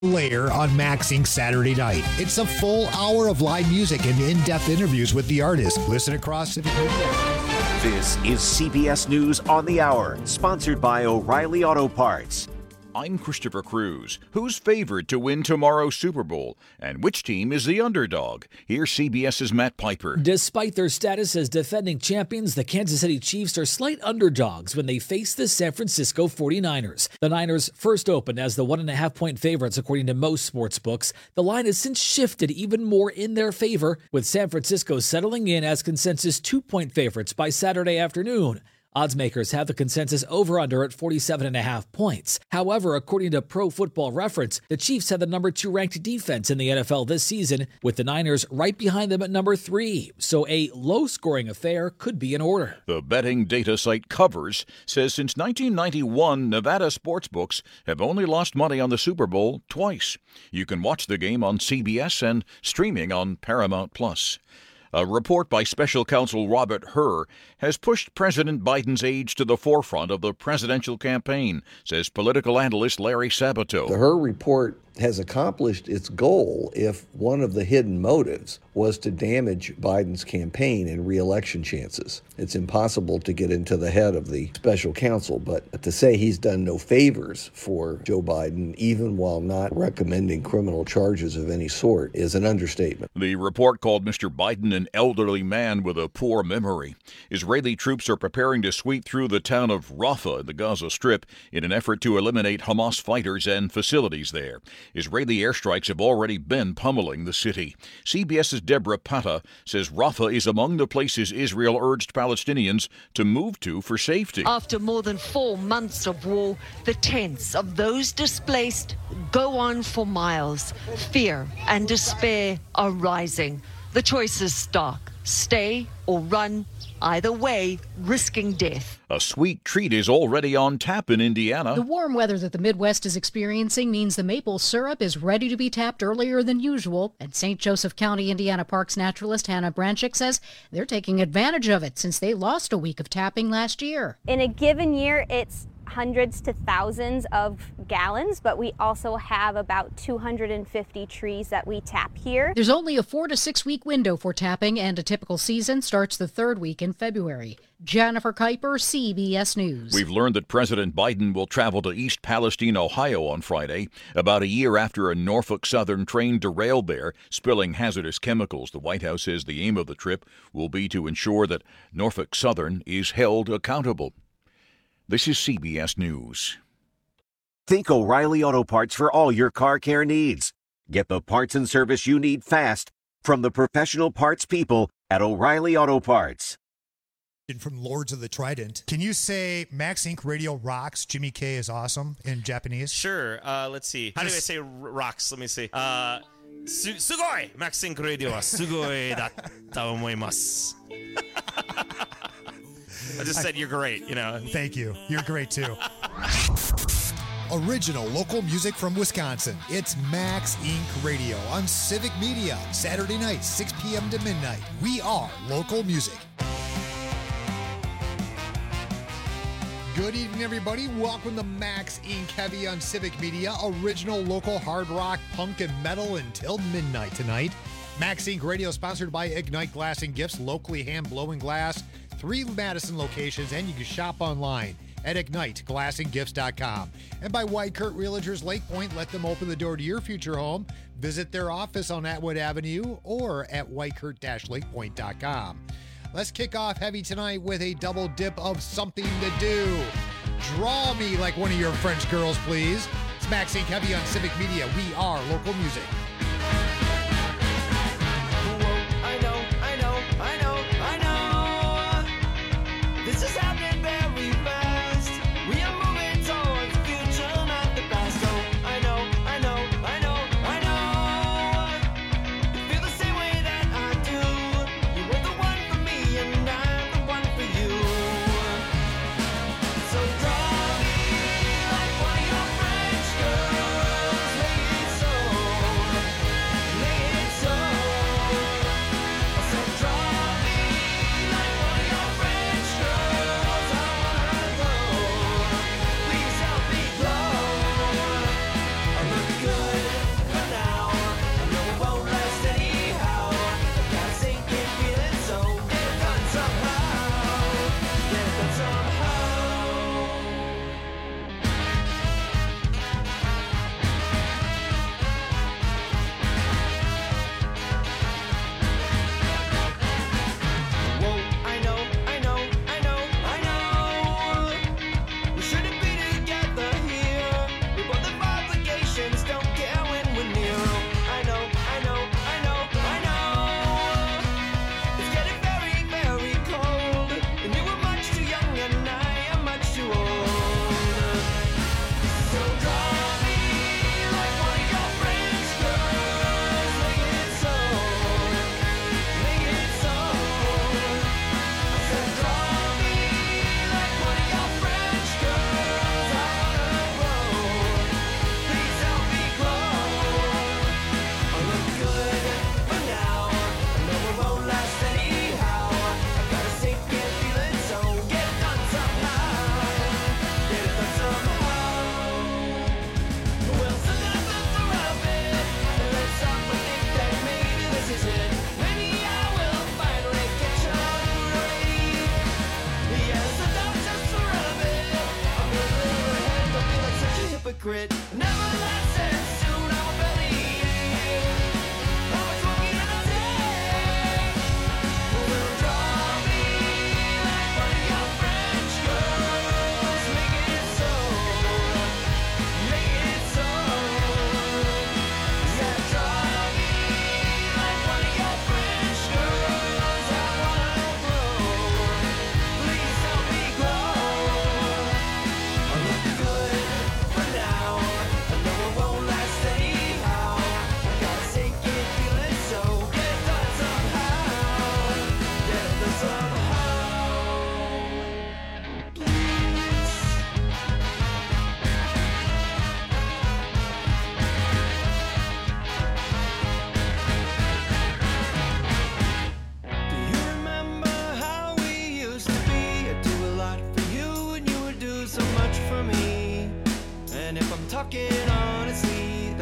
Layer on Max Inc. Saturday night. It's a full hour of live music and in-depth interviews with the artist. Listen across Civic Media. This is CBS News on the Hour, sponsored by O'Reilly Auto Parts. I'm Christopher Cruz. Who's favored to win tomorrow's Super Bowl? And which team is the underdog? Here's CBS's Matt Piper. Despite their status as defending champions, the Kansas City Chiefs are slight underdogs when they face the San Francisco 49ers. The Niners first opened as the 1.5-point favorites according to most sports books. The line has since shifted even more in their favor, with San Francisco settling in as consensus 2-point favorites by Saturday afternoon. Odds makers have the consensus over-under at 47.5 points. However, according to Pro Football Reference, the Chiefs have the number 2 ranked defense in the NFL this season, with the Niners right behind them at number 3. So a low-scoring affair could be in order. The betting data site Covers says since 1991, Nevada sportsbooks have only lost money on the Super Bowl twice. You can watch the game on CBS and streaming on Paramount+. A report by special counsel Robert Hur has pushed President Biden's age to the forefront of the presidential campaign, says political analyst Larry Sabato. The Hur report has accomplished its goal if one of the hidden motives was to damage Biden's campaign and re-election chances. It's impossible to get into the head of the special counsel, but to say he's done no favors for Joe Biden, even while not recommending criminal charges of any sort, is an understatement. The report called Mr. Biden an elderly man with a poor memory. Israeli troops are preparing to sweep through the town of Rafah in the Gaza Strip in an effort to eliminate Hamas fighters and facilities there. Israeli airstrikes have already been pummeling the city. CBS's Deborah Patta says Rafah is among the places Israel urged Palestinians to move to for safety. After more than 4 months of war, the tents of those displaced go on for miles. Fear and despair are rising. The choice is stark: stay or run. Either way, risking death. A sweet treat is already on tap in Indiana. The warm weather that the Midwest is experiencing means the maple syrup is ready to be tapped earlier than usual. And St. Joseph County, Indiana Parks naturalist Hannah Branchick says they're taking advantage of it since they lost a week of tapping last year. In a given year, it's hundreds to thousands of gallons, but we also have about 250 trees that we tap here. There's only a 4 to 6 week window for tapping, and a typical season starts the 3rd week in February. Jennifer Kuiper, CBS News. We've learned that President Biden will travel to East Palestine, Ohio on Friday, about a year after a Norfolk Southern train derailed there, spilling hazardous chemicals. The White House says the aim of the trip will be to ensure that Norfolk Southern is held accountable. This is CBS News. Think O'Reilly Auto Parts for all your car care needs. Get the parts and service you need fast from the professional parts people at O'Reilly Auto Parts. From Lords of the Trident, can you say Max Inc. Radio rocks, Jimmy K is awesome in Japanese? Sure. Let's see. How do I say rocks? Let me see. Sugoi! Max Inc. Radio wa sugoi datta omoimasu. I just said you're great, you know. Thank you. You're great, too. Original local music from Wisconsin. It's Max Inc. Radio on Civic Media. Saturday night, 6 p.m. to midnight. We are local music. Good evening, everybody. Welcome to Max Inc. Heavy on Civic Media. Original local hard rock, punk, and metal until midnight tonight. Max Inc. Radio sponsored by Ignite Glass and Gifts, locally hand-blowing glass. 3 Madison locations, and you can shop online at IgniteGlassandGifts.com. And by White Kurt Realtors Lake Point, let them open the door to your future home. Visit their office on Atwood Avenue or at whitekurt-lakepoint.com. Let's kick off heavy tonight with a double dip of something to do. Draw me like one of your French girls, please. It's Max Inc. Heavy on Civic Media. We are local music. This is happening very fast. We are moving towards the future, not the past. Oh, I know. You feel the same way that I do. You were the one for me, and I'm the one for you. So draw me like one of your French girls, make it so.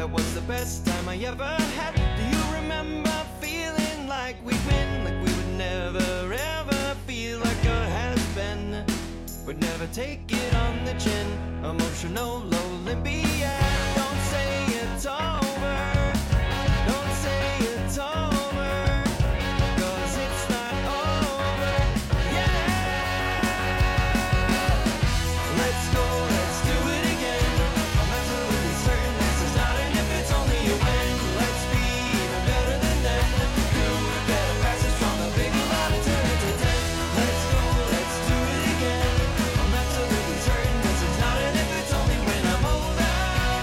that was the best time I ever had. Do you remember feeling like we'd win, like we would never ever feel like a has-been, would never take it on the chin, emotional Olympian. Don't say it's over, don't say it's over, 'cause it's not over yet. Let's go, let's do it again. I'm absolutely certain this is not an if, it's only a when. Let's be even better than then. Do it better, faster, stronger, bigger, louder, turn it to 10. Let's go, let's do it again. I'm absolutely certain this is not an if, it's only when I'm older.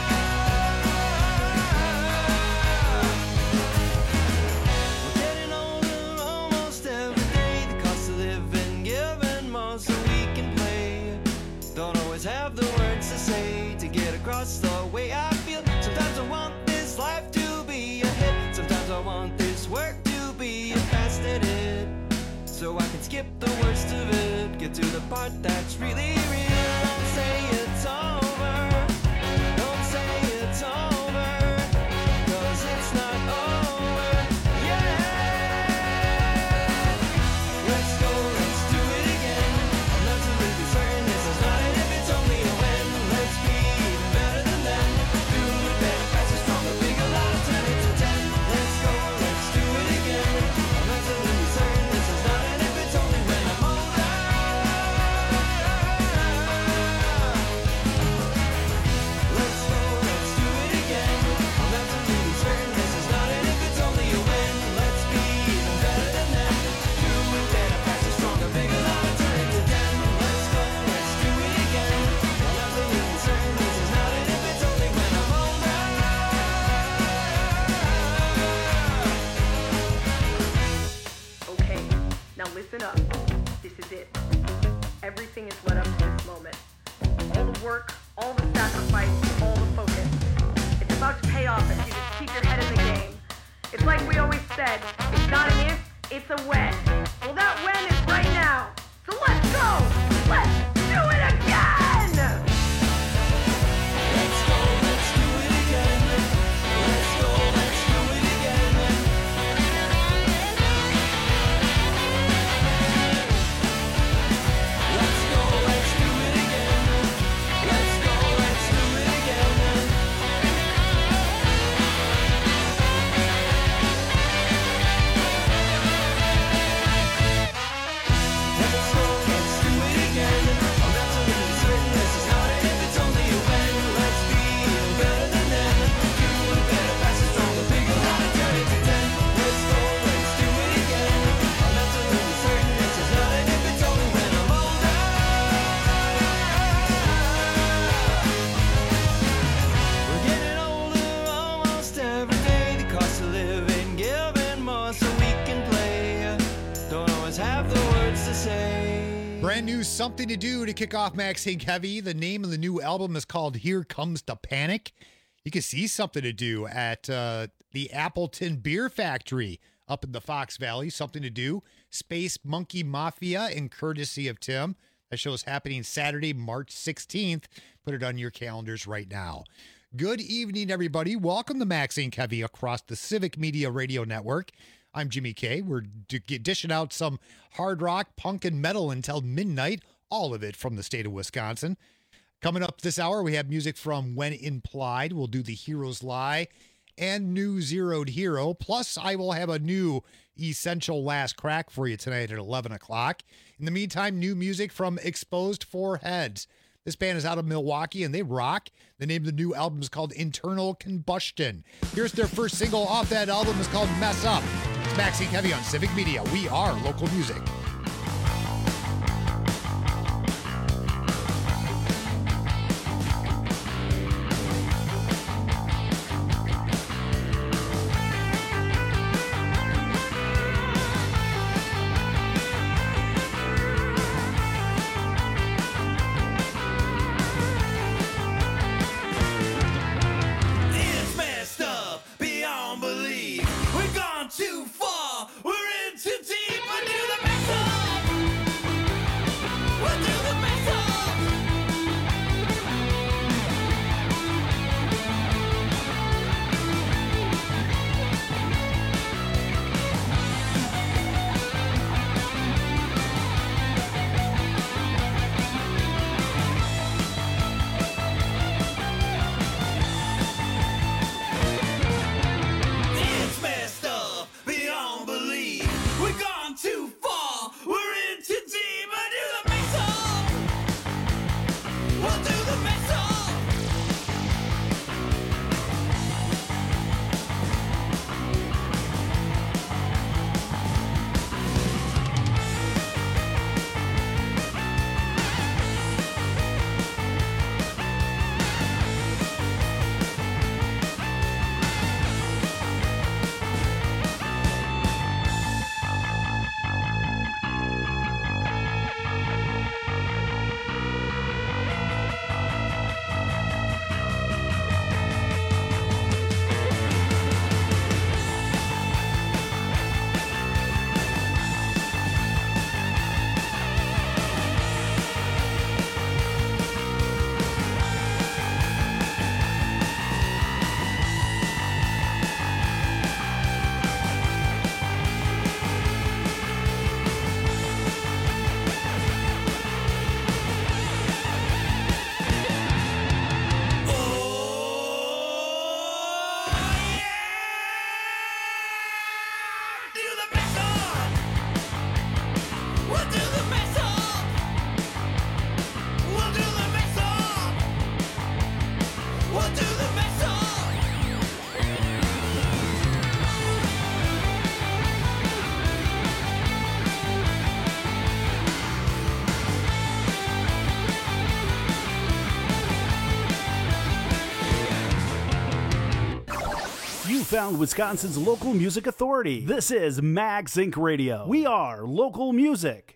We're getting older almost every day. The cost of living giving more so we can play. Don't always have the words to say to get across the way I feel. Sometimes I want this life to be a hit. Sometimes I want this work to be a fast hit. So I can skip the worst of it, get to the part that's really real. Don't say it's over, don't say it's over, 'cause it's not over yet. Let's go, let's do it again. I'm absolutely certain this is not an if, it's only a when. Let's be even better than then. Do it better, faster, stronger, bigger, louder, turn it to 10. Let's go, let's do it again. I'm absolutely certain this is not an if, it's only when I'm older. Let's go, let's do it again. I'm absolutely certain this is not an if, it's only a when. Let's be even better than then. Do it better, faster, stronger, bigger, louder, turn it to 10. Let's go, let's do it again. I'm absolutely certain this is not an if, it's only when I'm older. Okay, now listen up. This is it. Everything is led up to this moment. All the work, all the sacrifice, all the focus. It's about to pay off if you just keep your head in the game. It's like we always said, it's not an if, it's a when. Well, that when is right now. So let's go! Let's do it again! Let's go, let's do it again. Let's go, let's do it again. Let's go, let's do it again. Let's go, let's do it again. Let's go, let's do it again. I'm absolutely certain this is not an if, it's only a when. Let's be even better than then. Do it better, faster, stronger, bigger, louder, turn it to 10. Let's go, let's do it again. I'm absolutely certain this is not an if, it's only when I'm older. We're getting older almost every day. The cost of living giving more so we can play. Don't always have the words to say. Brand new Something to Do to kick off Max Inc. Heavy. The name of the new album is called Here Comes the Panic. You can see Something to Do at the Appleton Beer Factory up in the Fox Valley. Something to Do. Space Monkey Mafia and courtesy of Tim. That show is happening Saturday, March 16th. Put it on your calendars right now. Good evening, everybody. Welcome to Max Inc. Heavy across the Civic Media Radio Network. I'm Jimmy K. We're dishing out some hard rock, punk, and metal until midnight, all of it from the state of Wisconsin. Coming up this hour, we have music from When Implied. We'll do The Heroes Lie and New Zeroed Hero. Plus, I will have a new Essential Last Crack for you tonight at 11 o'clock. In the meantime, new music from Exposed Foreheads. This band is out of Milwaukee, and they rock. The name of the new album is called Internal Combustion. Here's their first single off that album. It's called Mess Up. It's Max Inc. Heavy on Civic Media. We are local music. It's messed up beyond belief. We've gone too far. We're in too deep into the mess up. You found Wisconsin's local music authority. This is Mag Sync Radio. We are local music.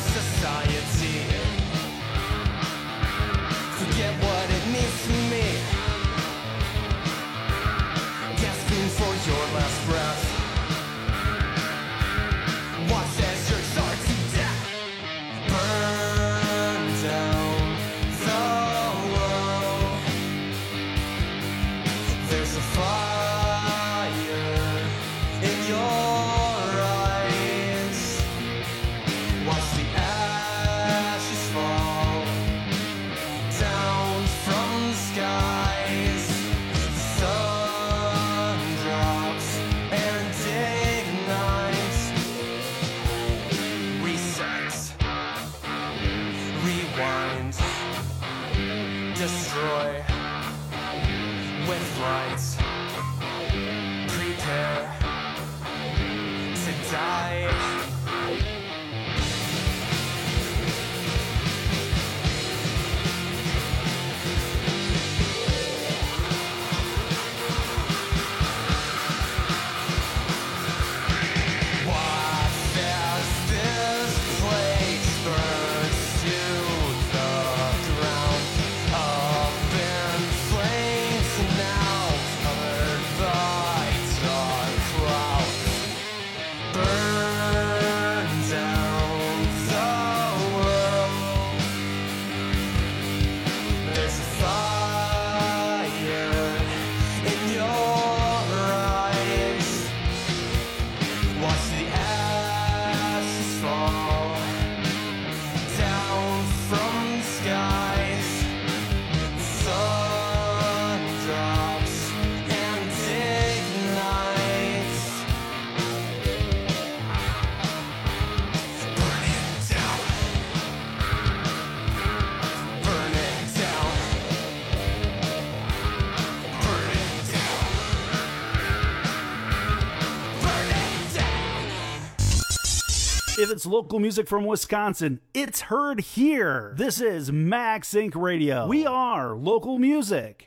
society. Forget what it means to me. Gasping for your last breath. Watch as your start to death. Burn down the world. There's a fire in your eyes. Watch the ashes fall down from the skies. The sun drops and ignites. Reset, rewind, destroy with light. Prepare to die. Watch as this place burns to the ground. Up in flames now, covered by dark clouds. Burn down the world. There's a fire in your eyes. Watch the ashes fall down from the skies. The sun drops and ignites. Burn it down. Burn it down. Burn it down. Burn it down. If it's local music from Wisconsin, it's heard here. This is Max Inc. Radio. We are local music.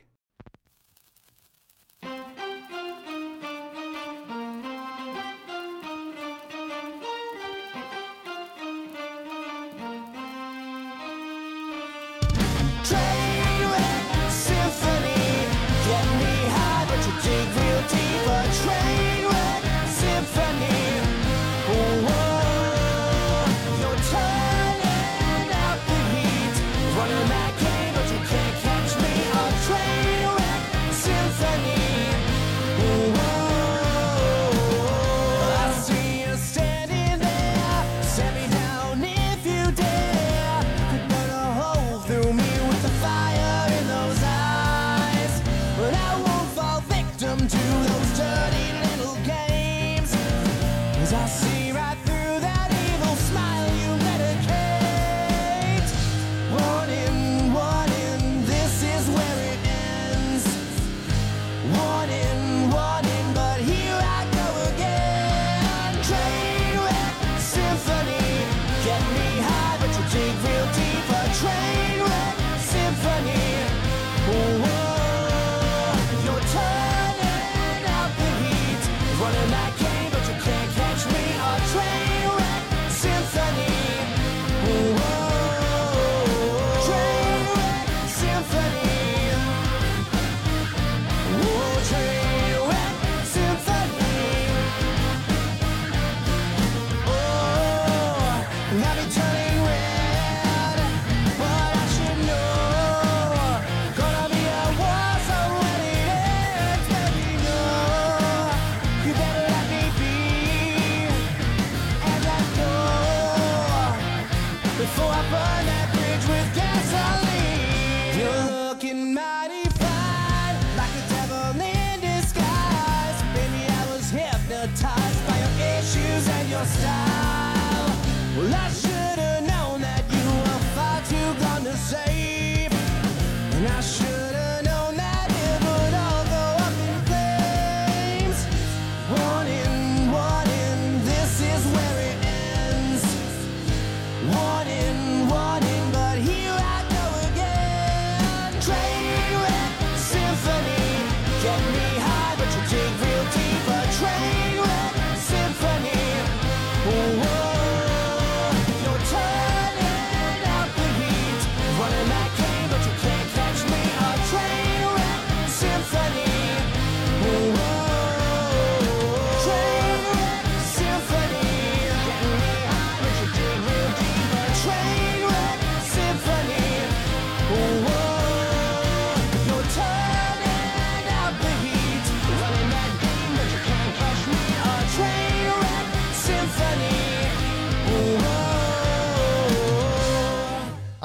Trainwreck Symphony, get me high, but you dig real deep. A Trainwreck Symphony, whoa, you're turning out the heat, running that game, but you can't catch me. A train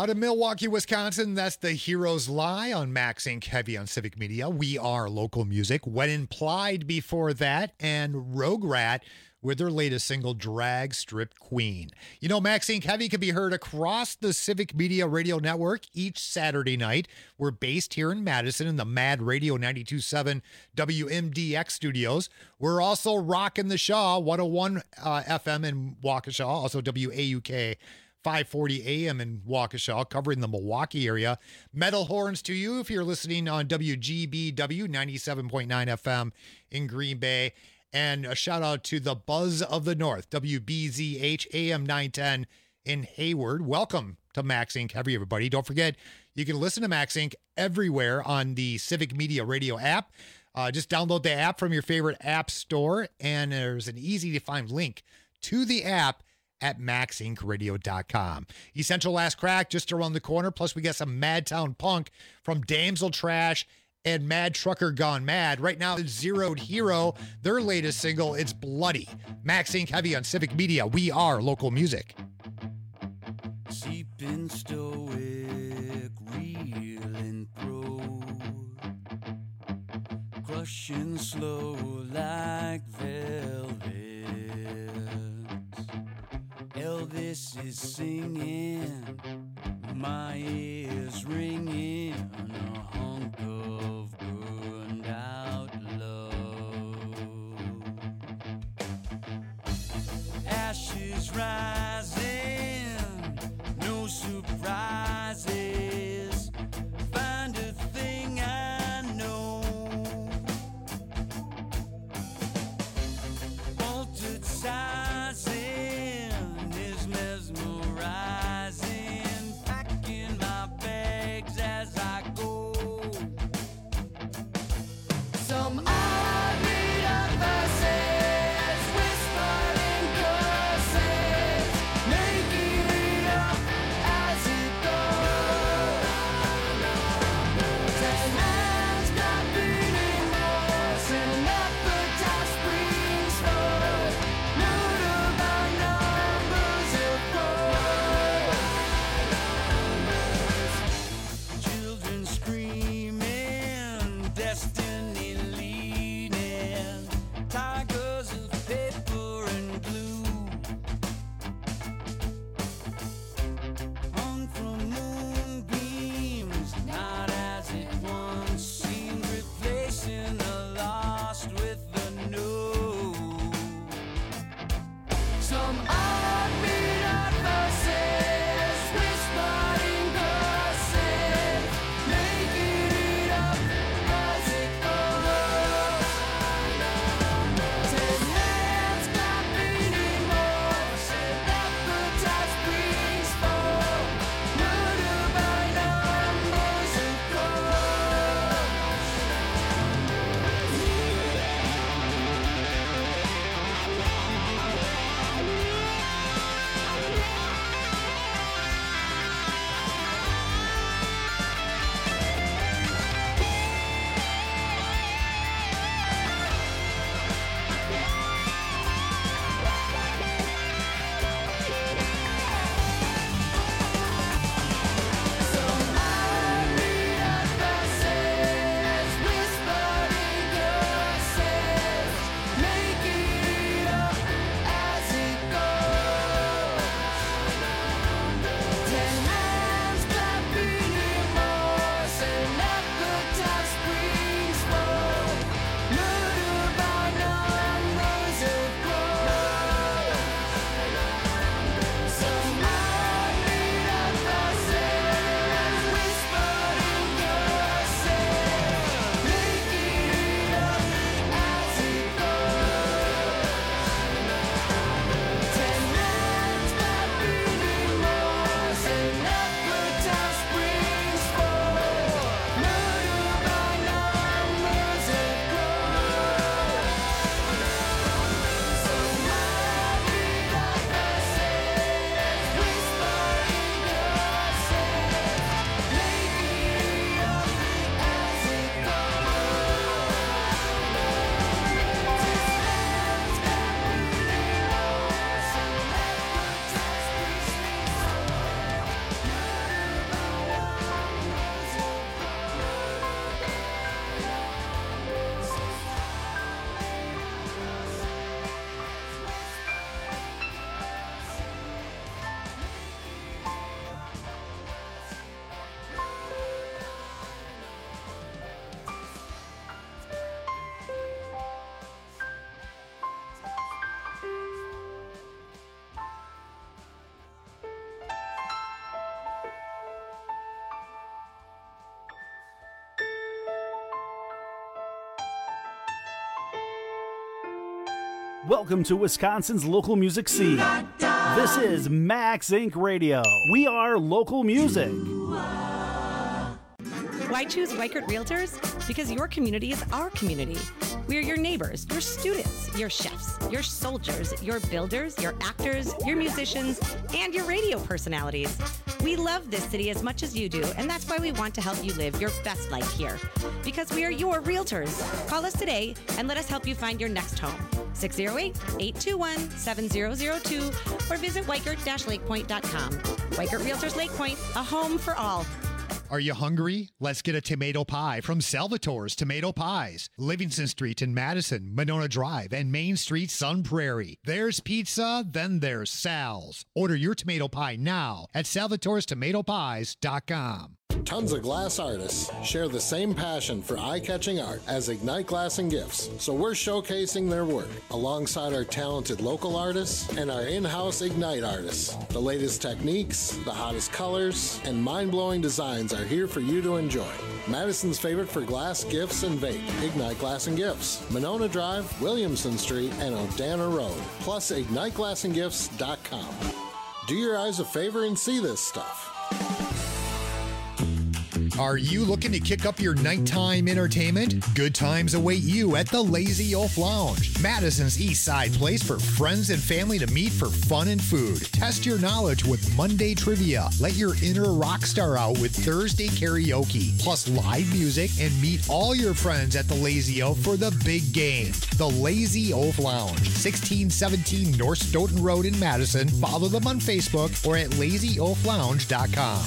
Out of Milwaukee, Wisconsin, that's the Heroes Lie on Max Inc. Heavy on Civic Media. We are local music. When Implied before that, and Rogue Rat with their latest single, Drag Strip Queen. You know, Max Inc. Heavy can be heard across the Civic Media Radio Network each Saturday night. We're based here in Madison in the Mad Radio 92.7 WMDX studios. We're also rocking the Shaw 101 FM in Waukesha, also WAUK 540 AM in Waukesha, covering the Milwaukee area. Metal horns to you if you're listening on WGBW 97.9 FM in Green Bay. And a shout out to the Buzz of the North, WBZH AM 910 in Hayward. Welcome to Max Inc. Heavy, everybody. Don't forget, you can listen to Max Inc. everywhere on the Civic Media Radio app. Just download the app from your favorite app store, and there's an easy-to-find link to the app at maxincradio.com. Essential Last Crack just around the corner. Plus, we got some Madtown Punk from Damsel Trash and Mad Trucker Gone Mad. Right now, it's Zeroed Hero, their latest single, It's Bloody. Max Inc. Heavy on Civic Media. We are local music. Seeping stoic, reeling through, crushing slow like velvet. Elvis is singing, my ears ringing, a hunk of burned out love. Ashes rising, no surprises, find a thing I know. Altered sizing is mesmerizing, packing my bags as I go. Welcome to Wisconsin's local music scene. This is Max Inc. Radio. We are local music. Why choose Weichert Realtors? Because your community is our community. We are your neighbors, your students, your chefs, your soldiers, your builders, your actors, your musicians, and your radio personalities. We love this city as much as you do, and that's why we want to help you live your best life here. Because we are your realtors. Call us today and let us help you find your next home. 608-821-7002 or visit Weichert-lakepoint.com. Weichert Realtors Lake Point, a home for all. Are you hungry? Let's get a tomato pie from Salvatore's Tomato Pies. Livingston Street in Madison, Monona Drive, and Main Street, Sun Prairie. There's pizza, then there's Sal's. Order your tomato pie now at salvatorestomatopies.com. Tons of glass artists share the same passion for eye-catching art as Ignite Glass and Gifts, so we're showcasing their work alongside our talented local artists and our in-house Ignite artists. The latest techniques, the hottest colors, and mind-blowing designs are here for you to enjoy. Madison's favorite for glass, gifts, and vape, Ignite Glass and Gifts, Monona Drive, Williamson Street, and O'Dana Road, plus IgniteGlassandGifts.com. Do your eyes a favor and see this stuff. Are you looking to kick up your nighttime entertainment? Good times await you at the Lazy Oaf Lounge, Madison's East Side place for friends and family to meet for fun and food. Test your knowledge with Monday trivia. Let your inner rock star out with Thursday karaoke, plus live music, and meet all your friends at the Lazy Oaf for the big game. The Lazy Oaf Lounge, 1617 North Stoughton Road in Madison. Follow them on Facebook or at lazyoaflounge.com.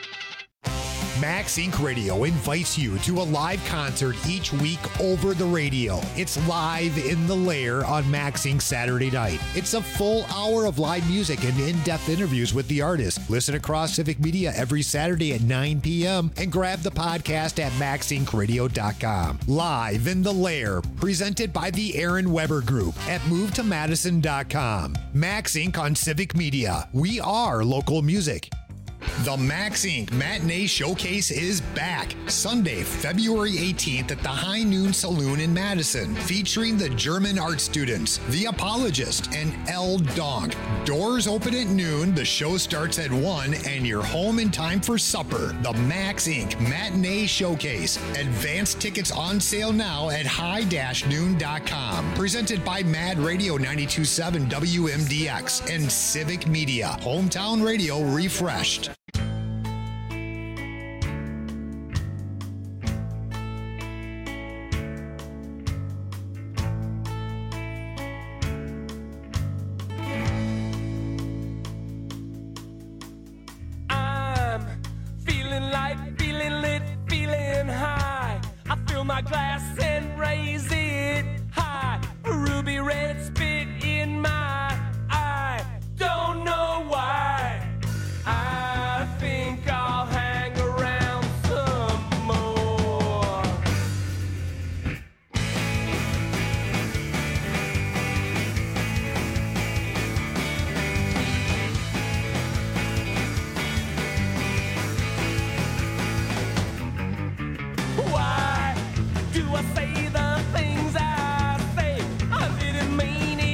Max Inc. Radio invites you to a live concert each week over the radio. It's Live in the Lair on Max Inc. Saturday night. It's a full hour of live music and in-depth interviews with the artist. Listen across Civic Media every Saturday at 9 p.m. and grab the podcast at maxincradio.com. Live in the Lair, presented by the Aaron Weber Group at movetomadison.com. Max Inc. on Civic Media. We are local music. The Max Inc. Matinee Showcase is back Sunday, February 18th at the High Noon Saloon in Madison, featuring the German art students, The Apologist, and El Donk. Doors open at noon, the show starts at 1, and you're home in time for supper. The Max Inc. Matinee Showcase. Advance tickets on sale now at high-noon.com. Presented by Mad Radio 92.7 WMDX and Civic Media. Hometown radio refreshed. My glass and raise it high. A ruby red spit in my eye. Don't know why. I think I'll hang around some more. Why do I say the things I say? I didn't mean it.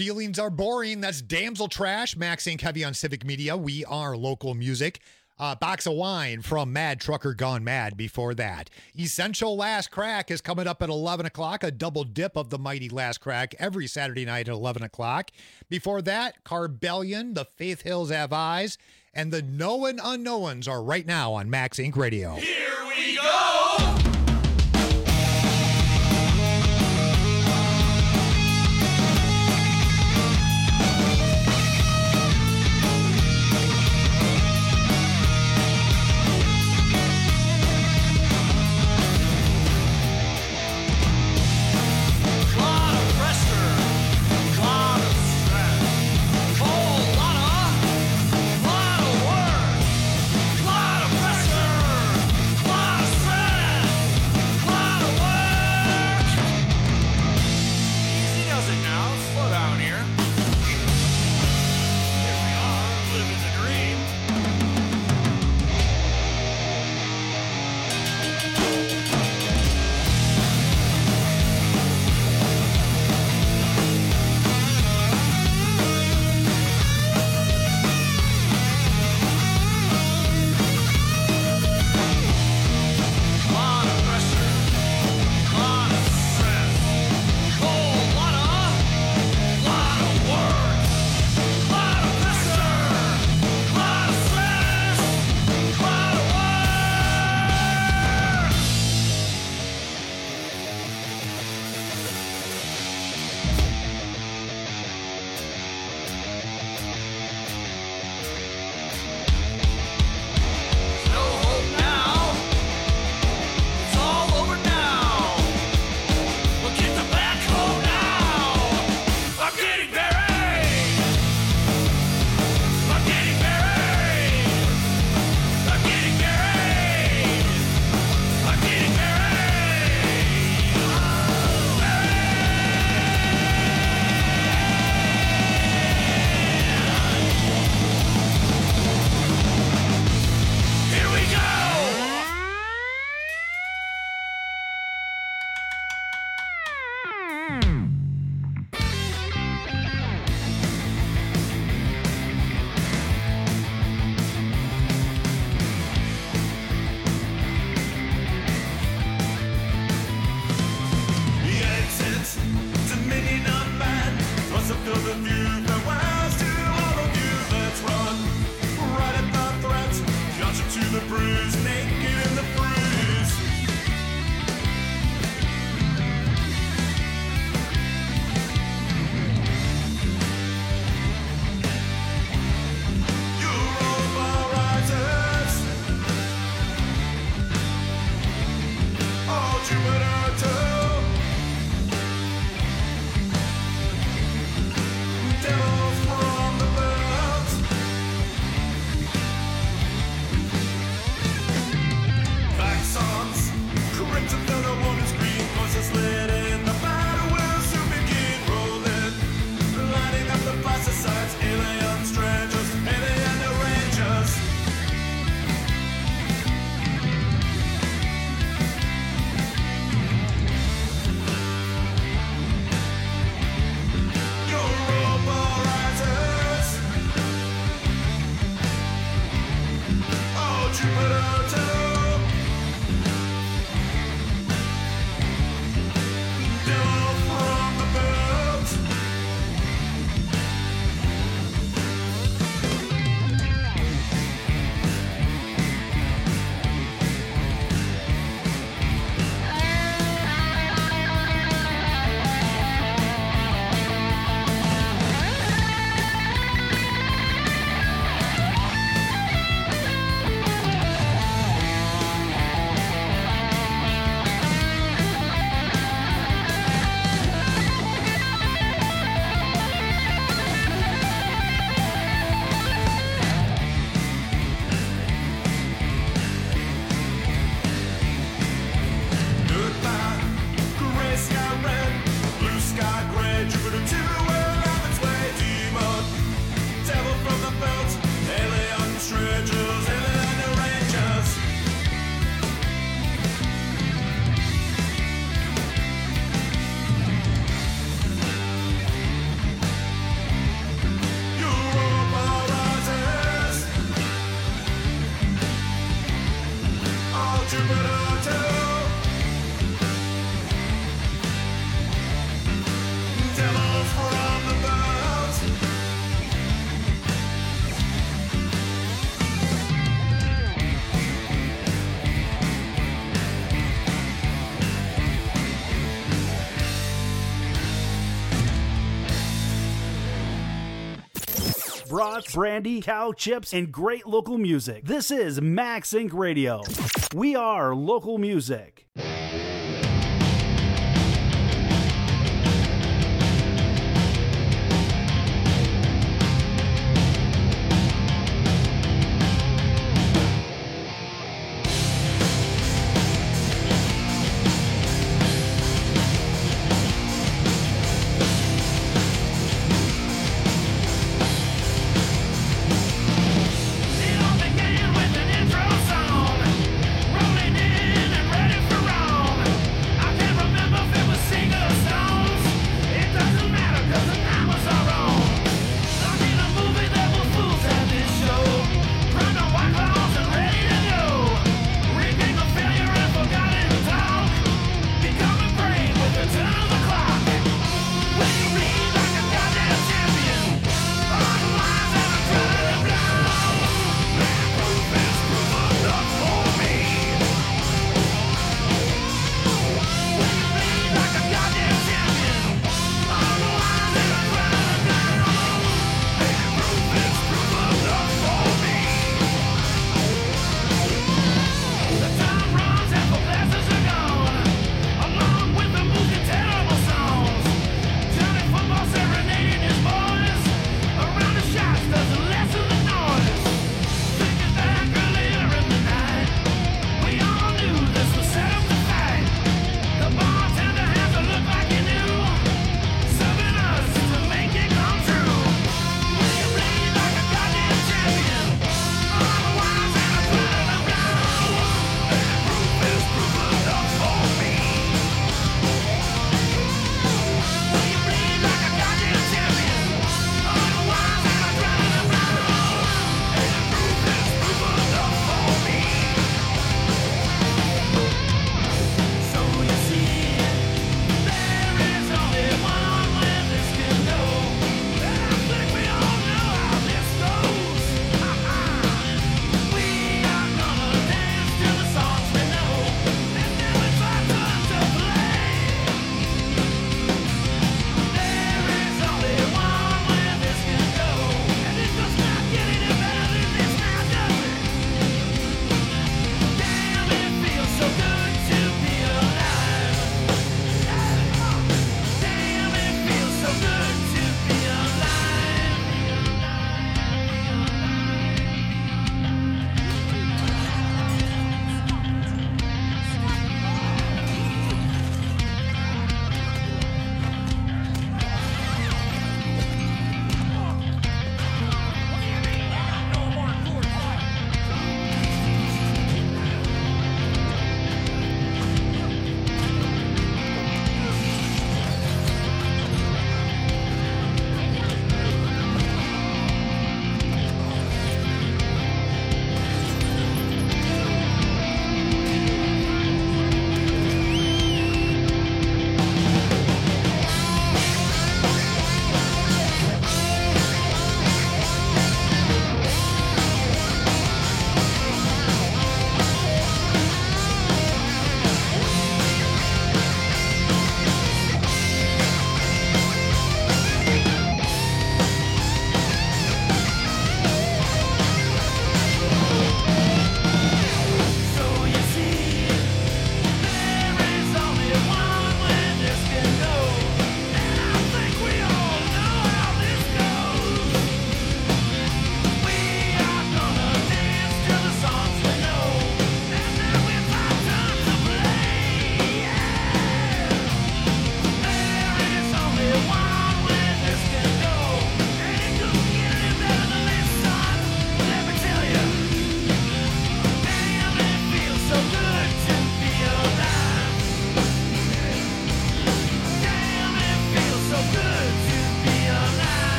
feelings are boring. That's Damsel Trash. Max and Kevy on Civic Media. We are local music. Box of Wine from Mad Trucker Gone Mad before that. Essential Last Crack is coming up at 11 o'clock, a double dip of the mighty Last Crack every Saturday night at 11 o'clock. Before that, Carbellion, The Faith Hills Have Eyes, and the Known Unknowns are right now on Max Inc. Radio. Here we go! Brats, brandy, cow chips, and great local music. This is Max Inc. Radio. We are local music. Rolling in and ready for wrong.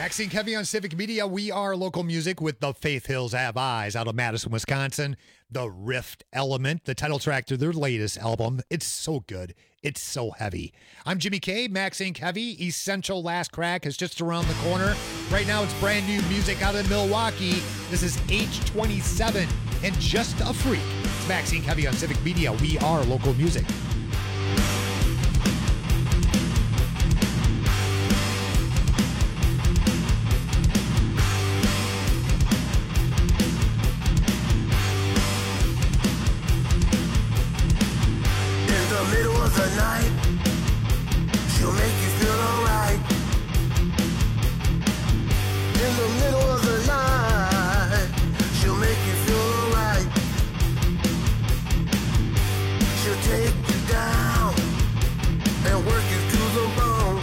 Maxine Kevy on Civic Media. We are local music with the Faith Hills Have Eyes out of Madison, Wisconsin. The Rift Element, the title track to their latest album. It's so good. It's so heavy. I'm Jimmy K, Maxine Kevy. Essential Last Crack is just around the corner. Right now, it's brand new music out of Milwaukee. This is H27 and Just a Freak. It's Maxine Kevy on Civic Media. We are local music. The night, she'll make you feel alright. In the middle of the night, she'll make you feel alright. She'll take you down and work you to the bone.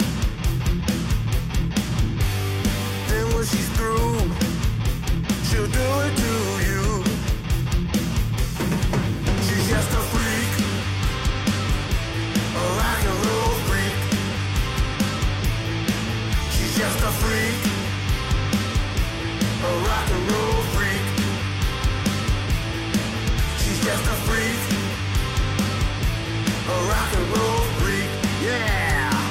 Then when she's through, she'll do it to you. She's just a freak. A rock and roll freak. She's just a freak. A rock and roll freak. She's just a freak. A rock and roll freak. Yeah.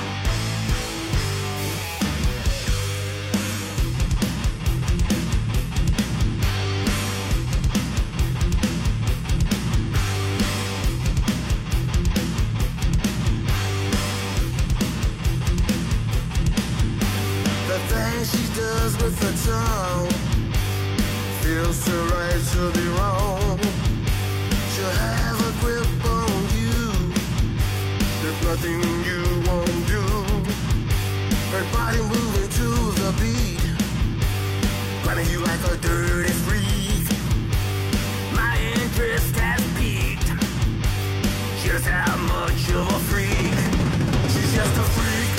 She does with her tongue feels to right to be wrong. She'll have a grip on you. There's nothing you won't do. Her body moving to the beat, grinding you like a dirty freak. My interest has peaked. Just how much of a freak. She's just a freak.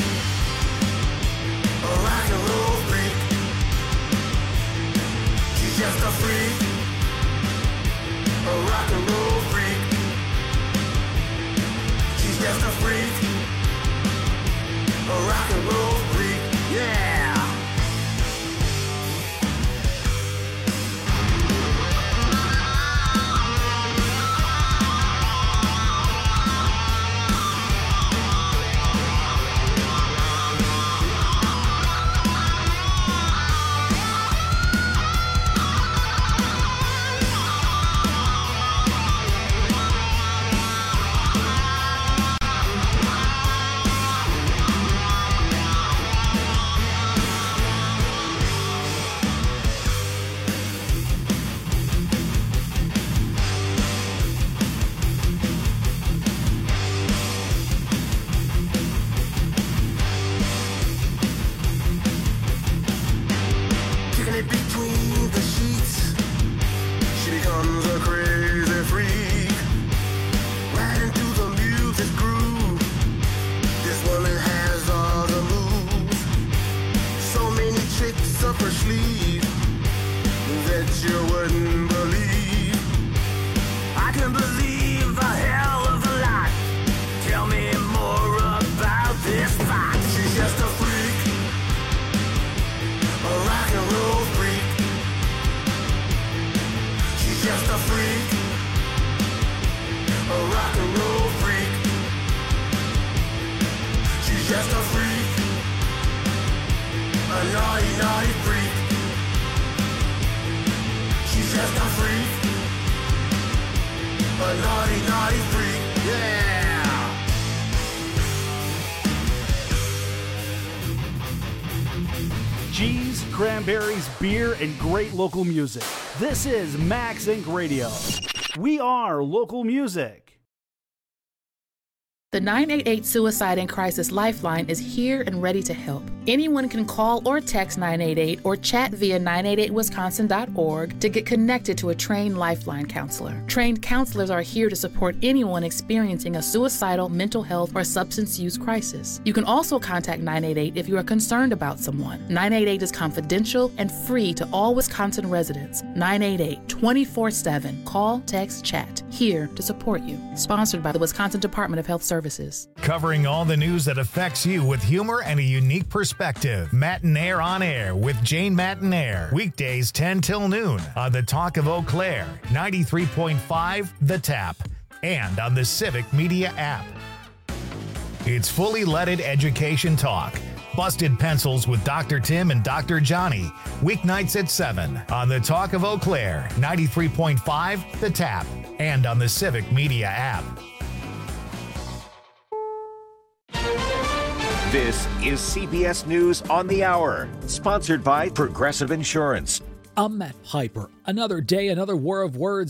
A rock and roll freak. She's just a freak. A rock and roll freak. She's just a freak. A rock and roll freak. Yeah. Cheese, cranberries, beer, and great local music. This is Max Inc. Radio. We are local music. The 988 Suicide and Crisis Lifeline is here and ready to help. Anyone can call or text 988 or chat via 988wisconsin.org to get connected to a trained Lifeline counselor. Trained counselors are here to support anyone experiencing a suicidal, mental health, or substance use crisis. You can also contact 988 if you are concerned about someone. 988 is confidential and free to all Wisconsin residents. 988 24/7. Call, text, chat. Here to support you. Sponsored by the Wisconsin Department of Health Services. services. Covering all the news that affects you with humor and a unique perspective. Matinaire on Air with Jane Matinaire. Weekdays 10 till noon on the Talk of Eau Claire, 93.5 The Tap, and on the Civic Media app. It's fully leaded education talk. Busted Pencils with Dr. Tim and Dr. Johnny. Weeknights at 7 on the Talk of Eau Claire, 93.5 The Tap, and on the Civic Media app. This is CBS News on the Hour, sponsored by Progressive Insurance. I'm Matt Piper. Another day, another war of words.